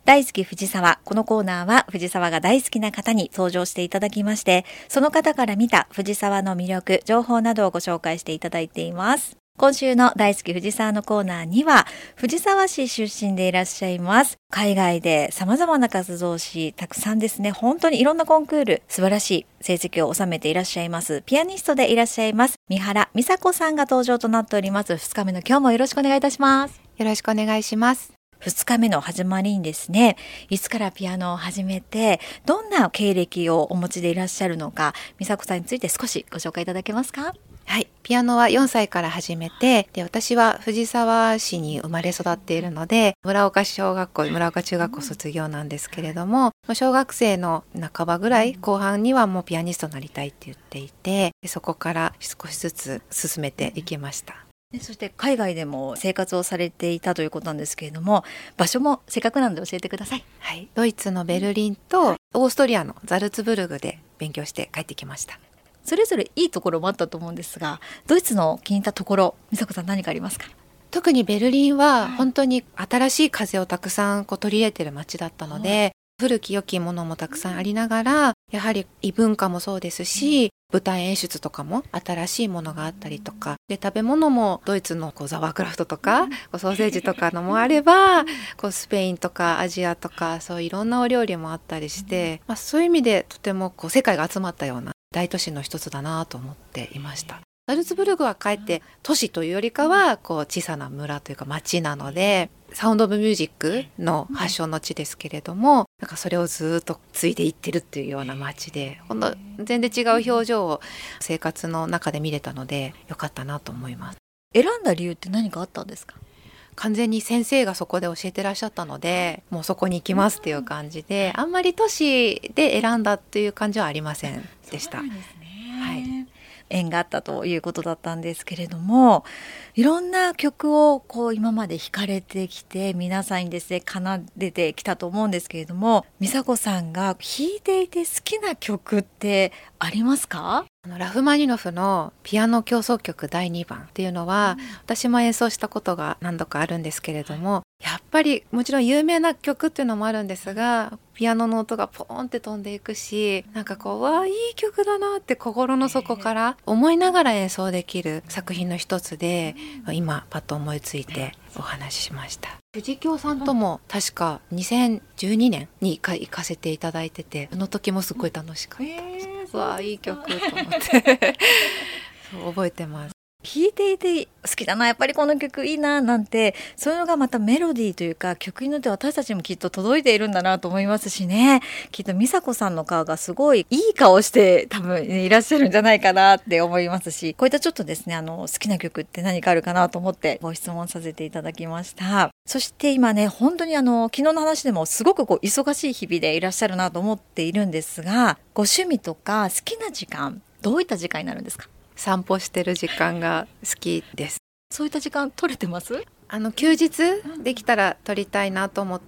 大好き藤沢。このコーナーは藤沢が大好きな方に登場していただきまして、その方から見た藤沢の魅力、情報などをご紹介していただいています。今週の大好き藤沢のコーナーには、藤沢市出身でいらっしゃいます。海外で様々な活動をしたくさんですね、本当にいろんなコンクール、素晴らしい成績を収めていらっしゃいます。ピアニストでいらっしゃいます。三原美佐子さんが登場となっております。2日目の今日もよろしくお願いいたします。 よろしくお願いします。 2日目の始まりにですね、いつからピアノを始めて、どんな経歴をお持ちでいらっしゃるのか、美佐子さんについて少しご紹介いただけますか？ はい、ピアノは4歳から始めて、で私は藤沢市に生まれ育っているので、村岡小学校、村岡中学校卒業なんですけれども、小学生の半ばぐらい、後半にはもうピアニストになりたいって言っていて、でそこから少しずつ進めていきました。 そして海外でも生活をされていたということなんですけれども、場所もせっかくなので教えてください。 はい、ドイツのベルリンとオーストリアのザルツブルグで勉強して帰ってきました。 それぞれいいところもあったと思うんですが、ドイツの気に入ったところ、美佐子さん何かありますか？ 特にベルリンは本当に新しい風をたくさん取り入れてる街だったので、古き良きものもたくさんありながら、やはり異文化もそうですし、舞台演出とかも新しいものがあったりとかで、食べ物もドイツのザワークラフトとかソーセージとかのもあれば、スペインとかアジアとかそういろんなお料理もあったりして、そういう意味でとても世界が集まったような大都市の一つだなと思っていました。ザルツブルグはかえって都市というよりかは小さな村というか町なので、サウンド・オブ・ミュージックの発祥の地ですけれども、なんかそれをずっと継いでいってるっていうような町で、ほんと全然違う表情を生活の中で見れたのでよかったなと思います。 選んだ理由って何かあったんですか？ 完全に先生がそこで教えてらっしゃったので、もうそこに行きますっていう感じで、あんまり都市で選んだっていう感じはありませんでした。 そうなんですね。 はい、 縁があったということだったんですけれども、いろんな曲を今まで弾かれてきて、皆さんにですね奏でてきたと思うんですけれども、美佐子さんが弾いていて好きな曲ってありますか？ ラフマニノフのピアノ協奏曲第2番っていうのは、私も演奏したことが何度かあるんですけれども、やっぱりもちろん有名な曲っていうのもあるんですが、ピアノの音がポーンって飛んでいくし、なんかわあいい曲だなって心の底から思いながら演奏できる作品の一つで、今パッと思いついてお話ししました。藤京さんとも確か2012年に行かせていただいてて、その時もすごい楽しかった。わあいい曲と思ってそう覚えてます。 弾いていて好きだな、やっぱりこの曲いいななんて、そういうのがまたメロディーというか曲によって私たちもきっと届いているんだなと思いますしね。きっと美佐子さんの顔がすごいいい顔して多分いらっしゃるんじゃないかなって思いますし、こういったちょっとですね好きな曲って何かあるかなと思ってご質問させていただきました。そして今ね、本当に昨日の話でもすごく忙しい日々でいらっしゃるなと思っているんですが、ご趣味とか好きな時間、どういった時間になるんですか？ 散歩してる時間が好きです。 そういった時間取れてます？ 休日できたら取りたいなと思って、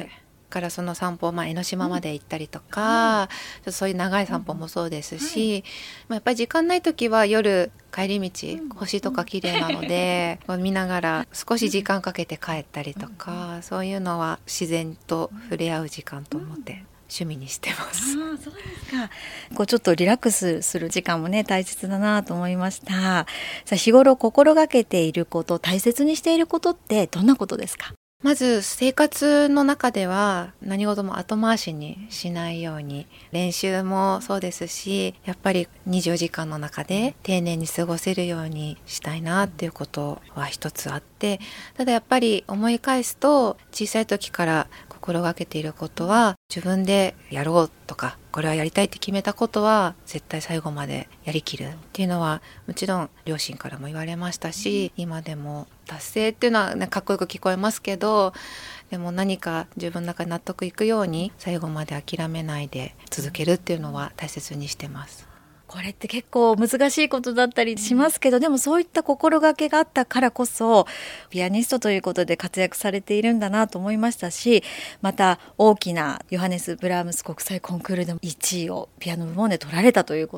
からその散歩、江ノ島まで行ったりとか、そういう長い散歩もそうですし、やっぱり時間ない時は夜帰り道、星とか綺麗なので見ながら少し時間かけて帰ったりとか、そういうのは自然と触れ合う時間と思って趣味にしてます。 そうですか。ちょっとリラックスする時間もね大切だなと思いました。さあ、日頃心がけていること、大切にしていることってどんなことですか？ まず生活の中では何事も後回しにしないように、練習もそうですし、やっぱり24時間の中で丁寧に過ごせるようにしたいなっていうことは一つあって、ただやっぱり思い返すと、小さい時から心がけていることは、自分でやろうとかこれはやりたいって決めたことは絶対最後までやりきるっていうのは、もちろん両親からも言われましたし、今でも達成っていうのは、かっこよく聞こえますけど、でも何か自分の中に納得いくように最後まで諦めないで続けるっていうのは大切にしてます。 これって結構難しいことだったりしますけど、でもそういった心がけがあったからこそピアニストということで活躍されているんだなと思いましたし、また大きなヨハネス・ブラームス国際コンクールでも1位をピアノ部門で取られたということで、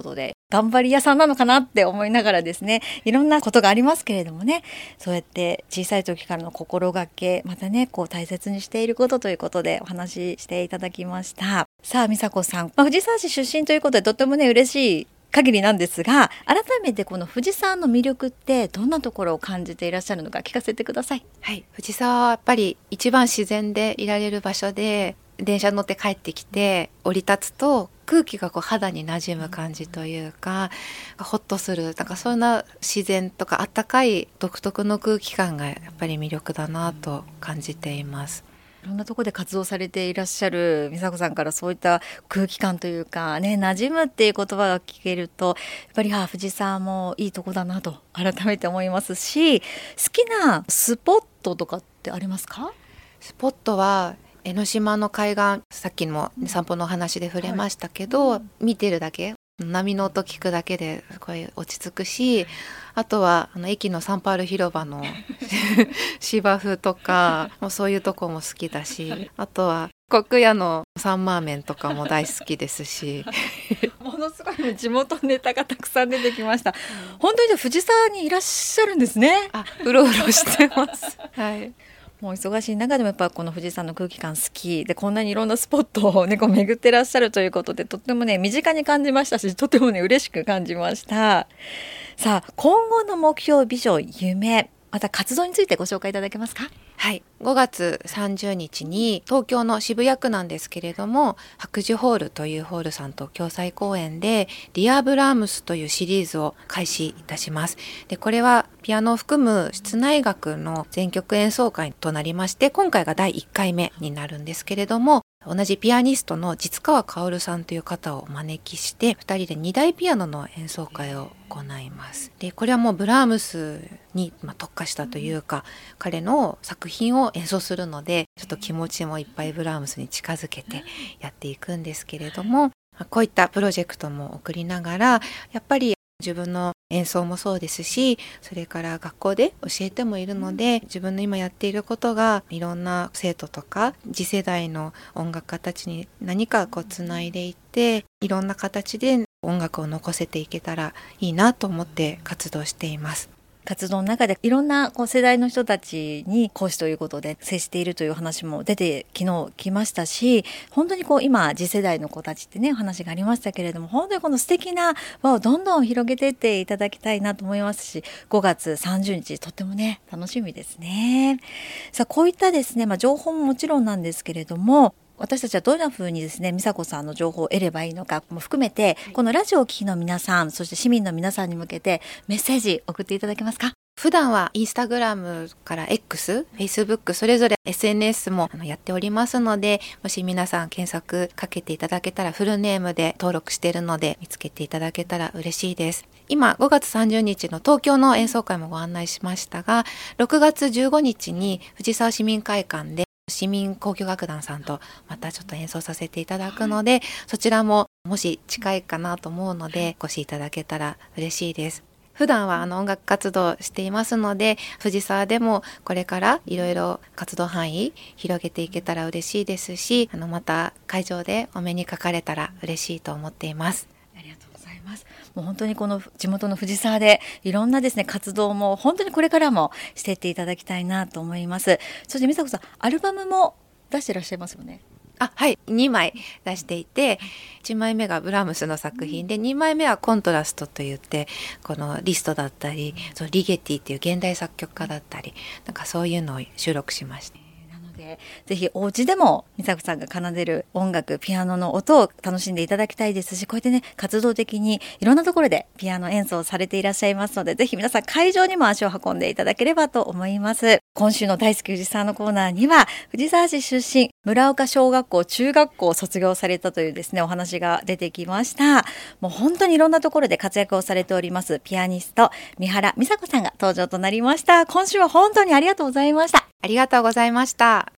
頑張り屋さんなのかなって思いながらですね、いろんなことがありますけれどもね、そうやって小さい時からの心がけ、またね、大切にしていることということでお話ししていただきました。さあ、美佐子さん、藤沢市出身ということでとてもね、嬉しい限りなんですが、改めてこの藤沢の魅力ってどんなところを感じていらっしゃるのか聞かせてください。 はい、藤沢はやっぱり一番自然でいられる場所で、電車乗って帰ってきて降り立つと空気が肌に馴染む感じというか、ホッとする、そんな自然とかあったかい独特の空気感がやっぱり魅力だなと感じています。 いろんなところで活動されていらっしゃる美佐子さんからそういった空気感というかね、馴染むっていう言葉が聞けると、やっぱり藤沢もいいとこだなと改めて思いますし、好きなスポットとかってありますか？ スポットは江ノ島の海岸、さっきも散歩のお話で触れましたけど、見てるだけ、波の音聞くだけですごい落ち着くし、あとは駅のサンパウロ広場の芝生とかもうそういうとこも好きだし、あとは国屋のサンマーメンとかも大好きですしものすごい地元ネタがたくさん出てきました。本当に藤沢にいらっしゃるんですね。 うろうろしてますはい、 もう忙しい中でもやっぱこの藤沢の空気感好きで、こんなにいろんなスポットをね巡ってらっしゃるということで、とってもね身近に感じましたし、とてもね嬉しく感じました。さあ、今後の目標、ビジョン、夢、また活動についてご紹介いただけますか？ はい、5月30日に東京の渋谷区なんですけれども、白樹ホールというホールさんと共催公演でリア・ブラームスというシリーズを開始いたします。で、これはピアノを含む室内楽の全曲演奏会となりまして、今回が第1回目になるんですけれども、同じピアニストの実川薫さんという方をお招きして、2人で2台ピアノの演奏会を行います。で、これはもうブラームスに特化したというか、彼の作品を演奏するので、ちょっと気持ちもいっぱいブラームスに近づけてやっていくんですけれども、こういったプロジェクトも送りながら、やっぱり自分の演奏もそうですし、それから学校で教えてもいるので、自分の今やっていることがいろんな生徒とか次世代の音楽家たちに何かつないでいって、いろんな形で音楽を残せていけたらいいなと思って活動しています。 活動の中でいろんな世代の人たちに講師ということで接しているという話も出て昨日来ましたし、本当に今次世代の子たちってねお話がありましたけれども、本当にこの素敵な輪をどんどん広げていっていただきたいなと思いますし、5月30日とってもね楽しみですね。さあ、こういったですね、情報ももちろんなんですけれども、私たちはどんな風にですね、美佐子さんの情報を得ればいいのかも含めて、このラジオを聴きの皆さん、そして市民の皆さんに向けてメッセージ送っていただけますか？ 普段はインスタグラムから X、Facebook それぞれ SNS もやっておりますので、もし皆さん検索かけていただけたら、フルネームで登録しているので見つけていただけたら嬉しいです。今5月30日の東京の演奏会もご案内しましたが、6月15日に藤沢市民会館で市民交響楽団さんとまたちょっと演奏させていただくので、そちらももし近いかなと思うのでお越しいただけたら嬉しいです。普段は音楽活動していますので、藤沢でもこれからいろいろ活動範囲広げていけたら嬉しいですし、また会場でお目にかかれたら嬉しいと思っています。 ありがとうございます。もう本当にこの地元の藤沢でいろんなですね活動も本当にこれからもしていっていただきたいなと思います。そして美佐子さん、アルバムも出していらっしゃいますよね？ はい、2枚出していて、1枚目がブラームスの作品で、2枚目はコントラストといって、このリストだったり、リゲティっていう現代作曲家だったり、そういうのを収録しました。 ぜひお家でも美佐子さんが奏でる音楽、ピアノの音を楽しんでいただきたいですし、こうやってね活動的にいろんなところでピアノ演奏されていらっしゃいますので、ぜひ皆さん会場にも足を運んでいただければと思います。今週の大好き藤沢のコーナーには、藤沢市出身、村岡小学校中学校を卒業されたというですねお話が出てきました。もう本当にいろんなところで活躍をされておりますピアニスト三原美佐子さんが登場となりました。今週は本当にありがとうございました。 ありがとうございました。